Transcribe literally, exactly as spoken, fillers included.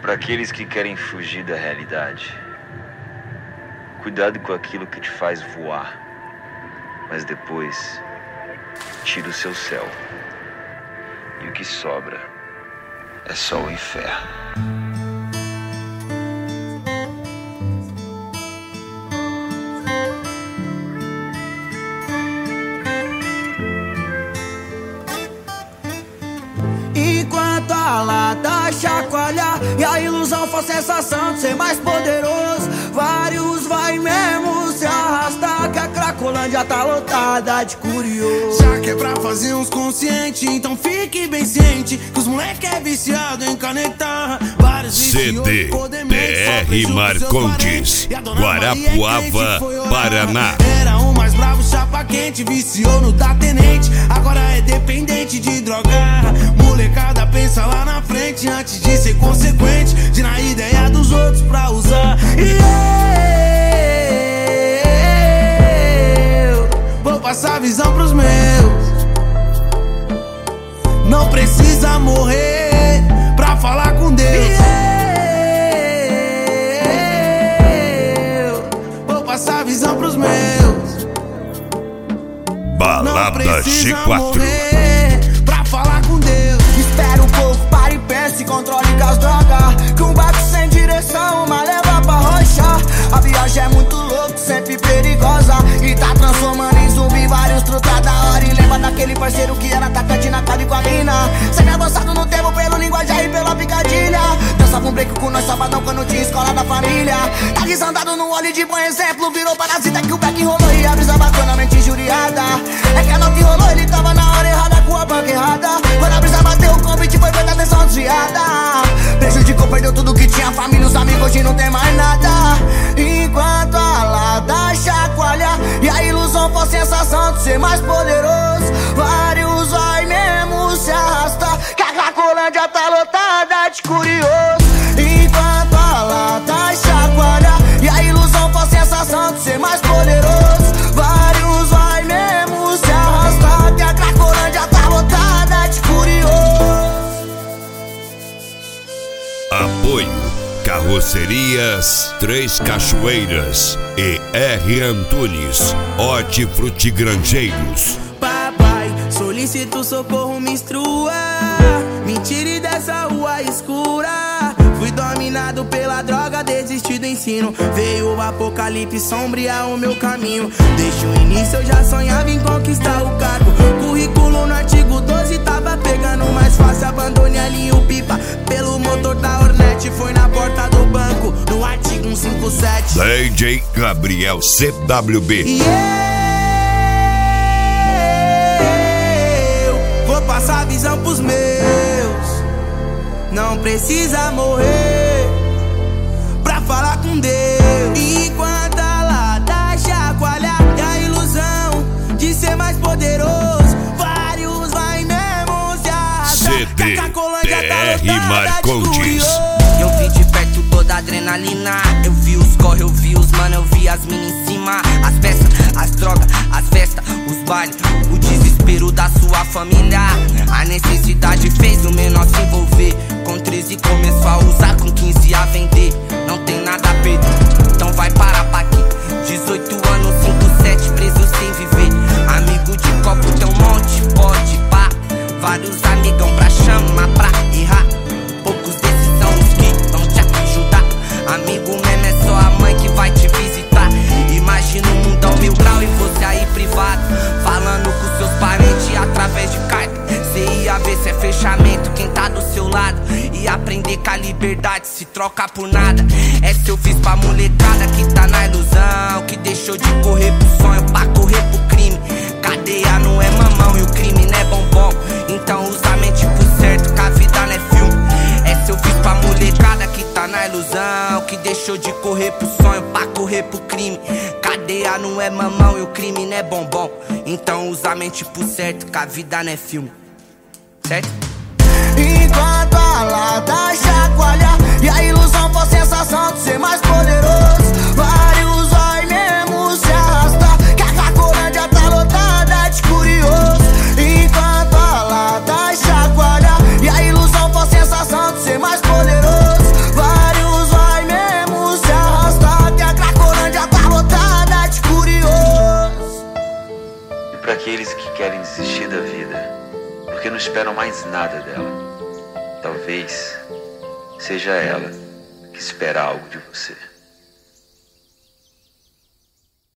Para aqueles que querem fugir da realidade, cuidado com aquilo que te faz voar, mas depois tira o seu céu, e o que sobra é só o inferno. Enquanto a lata chacoalha e a ilusão for sensação de ser mais poderoso, vários vai mesmo se arrastar, que a Cracolândia tá lotada de curioso. Já que é pra fazer uns conscientes, então fique bem ciente que os moleque é viciado em canetar. C D T R Marcondes, Guarapuava, Paraná. Era o mais bravo, chapa quente, viciou no da tenente, agora é dependente de drogar. Molecada pensa lá na frente antes de ser consequente, de na ideia dos outros pra usar. E eu vou passar a visão pros meus. Não precisa morrer pra falar com Deus. E eu vou passar a visão pros meus. Balada G quatro pra falar com Deus. Espera um pouco, para e pensa e controle com as drogas, que um barco sem direção, uma leva pra rocha. A viagem é muito louca, sempre perigosa, e tá transformando em zumbi vários truta da hora. E lembra daquele parceiro que era atacante na cabe com a mina, sempre avançado no tempo pelo linguajar e pela picadilha. Dançava um break com nós sabadão quando tinha escola da família. Tá risandado no olho de bom exemplo, virou parasita que o back rolou e a brisa bacana, mente injuriada. É que a nota que rolou, ele tava na hora errada com a banca errada. Quando a brisa bateu, o convite foi feita, atenção desviada. Prejudicou, perdeu tudo que tinha, família, os amigos, hoje não tem mais nada. Enquanto a lata chacoalha e a ilusão for sensação de ser mais poderoso, vários vai mesmo se arrastar, que a Cracolândia tá lotada de curioso. Enquanto a lata chacoalha e a ilusão for sensação de ser mais poderoso, vários vai mesmo se arrastar, que a Cracolândia tá lotada de curioso. Apoio Carrocerias Três Cachoeiras e R. Antunes, Hortifrutigranjeiros. Papai, solicito socorro, me instrua, me tire dessa rua escura. Fui dominado pela droga, desisti do ensino, veio o apocalipse sombrear o meu caminho. Desde o início eu já sonhava em conquistar o cargo, currículo no artigo doze tava pegando mais fácil. Abandone ali o pipa pelo motor da Hornet, foi na porta do banco no artigo cento e cinquenta e sete. D J Gabriel C W B. E eu vou passar a visão pros meus. Não precisa morrer pra falar com Deus. Enquanto a lata chacoalha e a ilusão de ser mais poderoso, vários vai mesmo se arrastar. C D T R Marcondes. Eu vi de perto toda a adrenalina, eu vi os corre, eu vi os mano, eu vi as minas em cima, as peças, as drogas, as festas, os bailes, o desespero da sua família. A necessidade fez o menor se envolver, com treze começou a usar, com quinze a vender. Não tem nada a perder, então vai parar pra aqui. Dezoito anos, cinco, sete, preso sem viver. Amigo de copo tem um monte, pode pá. Vários amigão pra chamar, pra errar. Poucos desses são os que vão te ajudar. Amigo mesmo é só a mãe que vai te visitar. Imagina um mundão mil grau e você aí privado, falando com seus parentes através de carta. Cê ia ver se é fechamento quem tá do seu lado, e aprender que a liberdade se troca por nada. É seu fiz pra molecada que tá na ilusão, que deixou de correr pro sonho pra correr pro crime. Cadeia não é mamão e o crime não é bombom, então usa a mente pro certo que a vida não é filme. É seu fiz pra molecada que tá na ilusão, que deixou de correr pro sonho pra correr pro crime. Cadeia não é mamão e o crime não é bombom, então usa a mente pro certo que a vida não é filme. Certo? Enquanto a lata chacoalha e a ilusão for sensação de ser mais poderoso, vários vai mesmo se arrastar, que a Cracolândia tá lotada de curioso. Enquanto a lata chacoalha e a ilusão for sensação de ser mais poderoso, aqueles que querem desistir da vida porque não esperam mais nada dela. Talvez seja ela que espera algo de você.